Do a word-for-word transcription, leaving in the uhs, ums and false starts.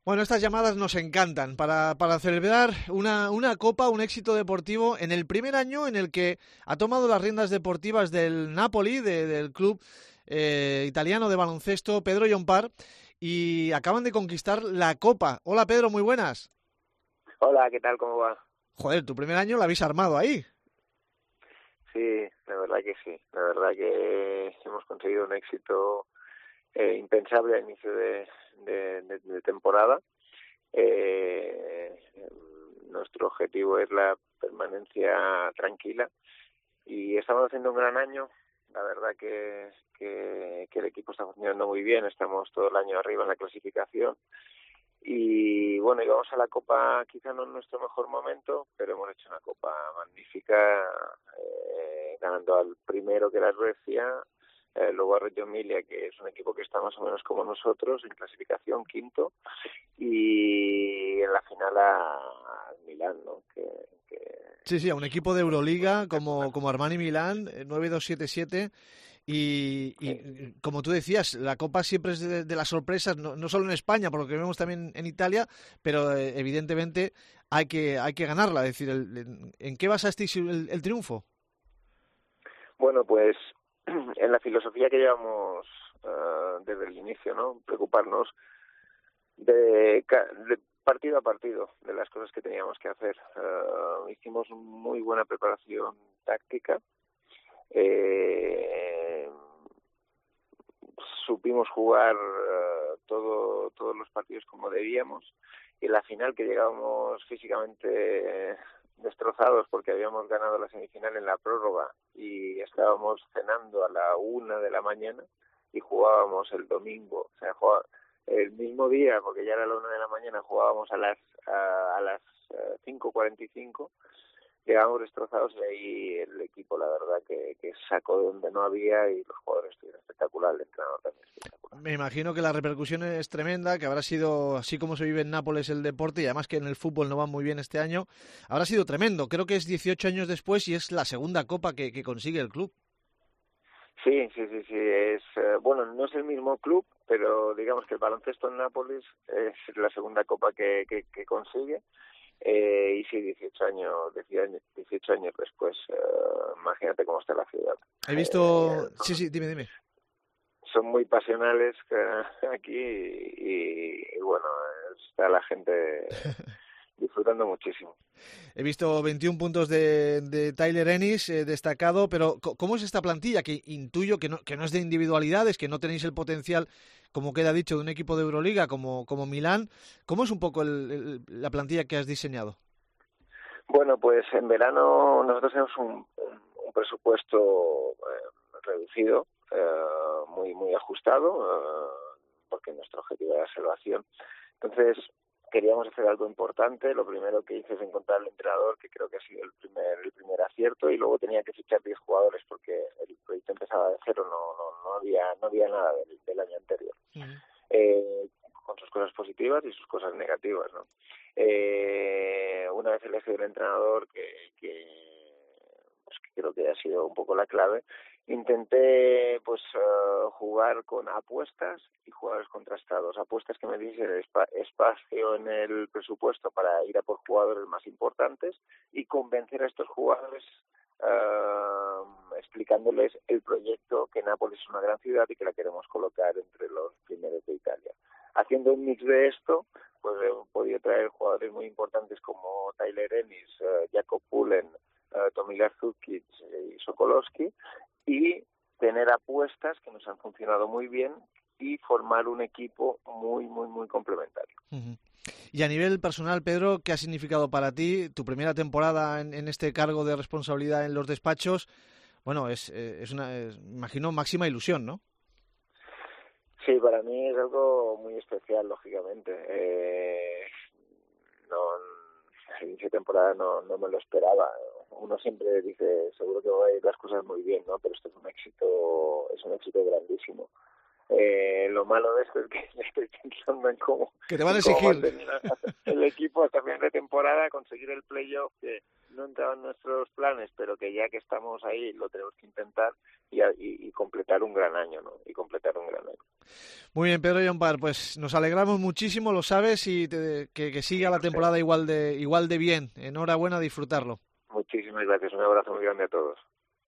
Bueno, estas llamadas nos encantan para, para celebrar una, una copa, un éxito deportivo en el primer año en el que ha tomado las riendas deportivas del Napoli, de, del club eh, italiano de baloncesto, Pedro Llompart, y acaban de conquistar la copa. Hola Pedro, muy buenas. Hola, ¿qué tal? ¿Cómo va? Joder, tu primer año lo habéis armado ahí. Sí, la verdad que sí. La verdad que hemos conseguido un éxito eh, impensable a inicio de, de, de, de temporada. Eh, nuestro objetivo es la permanencia tranquila y estamos haciendo un gran año. La verdad que, que, que el equipo está funcionando muy bien. Estamos todo el año arriba en la clasificación. Y bueno, íbamos a la Copa quizá no en nuestro mejor momento, pero hemos hecho una Copa magnífica, eh, ganando al primero que era Brescia, eh, luego a Reggio Emilia, que es un equipo que está más o menos como nosotros, en clasificación quinto, y en la final a, a Milán, ¿no? Que, que Sí, sí, a un equipo de Euroliga como, como Armani Milán, eh, nueve dos siete siete. Y, sí. y como tú decías, la Copa siempre es de, de las sorpresas, no, no solo en España, por lo que vemos también en Italia, pero eh, evidentemente hay que hay que ganarla. Es decir, el, el, ¿en qué basasteis el, el triunfo? Bueno, pues en la filosofía que llevamos uh, desde el inicio, ¿no? Preocuparnos de, de partido a partido de las cosas que teníamos que hacer. Uh, hicimos muy buena preparación táctica. Eh, supimos jugar uh, todo, todos los partidos como debíamos, y en la final, que llegábamos físicamente eh, destrozados porque habíamos ganado la semifinal en la prórroga y estábamos cenando a la una de la mañana y jugábamos el domingo, o sea, jugaba, el mismo día, porque ya era la una de la mañana, jugábamos a las a, a las uh, cinco cuarenta y cinco. Llegamos destrozados y ahí el equipo, la verdad, que, que sacó de donde no había, y los jugadores estuvieron espectacular, el entrenador también espectacular. Me imagino que la repercusión es tremenda, que habrá sido, así como se vive en Nápoles el deporte, y además que en el fútbol no va muy bien este año, habrá sido tremendo. Creo que es dieciocho años después y es la segunda copa que, que consigue el club. Sí, sí, sí, sí, es, eh, bueno, no es el mismo club, pero digamos que el baloncesto en Nápoles es la segunda copa que, que, que consigue. Eh, y sí, dieciocho años, dieciocho años después, eh, imagínate cómo está la ciudad. He Eh, visto... Sí, sí, dime, dime. son muy pasionales eh, aquí y, y bueno, está la gente disfrutando muchísimo. He visto veintiún puntos de, de Tyler Ennis, eh, destacado, pero ¿cómo es esta plantilla? Que intuyo que no, que no es de individualidades, que no tenéis el potencial, como queda dicho, de un equipo de Euroliga como, como Milán. ¿Cómo es un poco el, el, la plantilla que has diseñado? Bueno, pues en verano nosotros tenemos un, un, un presupuesto eh, reducido, eh, muy muy ajustado, eh, porque nuestro objetivo era la salvación. Entonces queríamos hacer algo importante. Lo primero que hice es encontrar al entrenador, que creo que ha sido el primer el primer acierto, y luego tenía que fichar diez jugadores porque el proyecto empezaba de cero, no no no había no había nada del, del año anterior. Uh-huh. Eh, con sus cosas positivas y sus cosas negativas, ¿no? Eh, una vez elegido el entrenador, que, que, pues que creo que ha sido un poco la clave, intenté pues uh, jugar con apuestas y jugadores contrastados. Apuestas que me diesen espa- espacio en el presupuesto para ir a por jugadores más importantes y convencer a estos jugadores uh, explicándoles el proyecto, que Nápoles es una gran ciudad y que la queremos colocar entre los primeros de Italia. Haciendo un mix de esto, pues he podido traer jugadores muy importantes como Tyler Ennis, uh, Jakob Pullen, uh, Tomilar Zukic y Sokolowski, y tener apuestas que nos han funcionado muy bien y formar un equipo muy, muy, muy complementario. Uh-huh. Y a nivel personal, Pedro, ¿qué ha significado para ti tu primera temporada en, en este cargo de responsabilidad en los despachos? Bueno, es, es una, es, imagino, máxima ilusión, ¿no? Sí, para mí es algo muy especial, lógicamente. Eh, no, al inicio de temporada no, no me lo esperaba. Uno siempre dice, seguro que van a ir las cosas muy bien, ¿no? Pero esto es un éxito, es un éxito grandísimo. Eh, lo malo de esto es que estoy pensando en cómo, que te van a cómo exigir mantener el equipo hasta final de temporada, conseguir el playoff que no entraba en nuestros planes, pero que ya que estamos ahí lo tenemos que intentar y, y, y completar un gran año, ¿no? Y completar un gran año. Muy bien, Pedro Llompart, pues nos alegramos muchísimo, lo sabes, y te, que, que siga la temporada igual de igual de bien. Enhorabuena, a disfrutarlo. Muchísimas gracias, un abrazo muy grande a todos.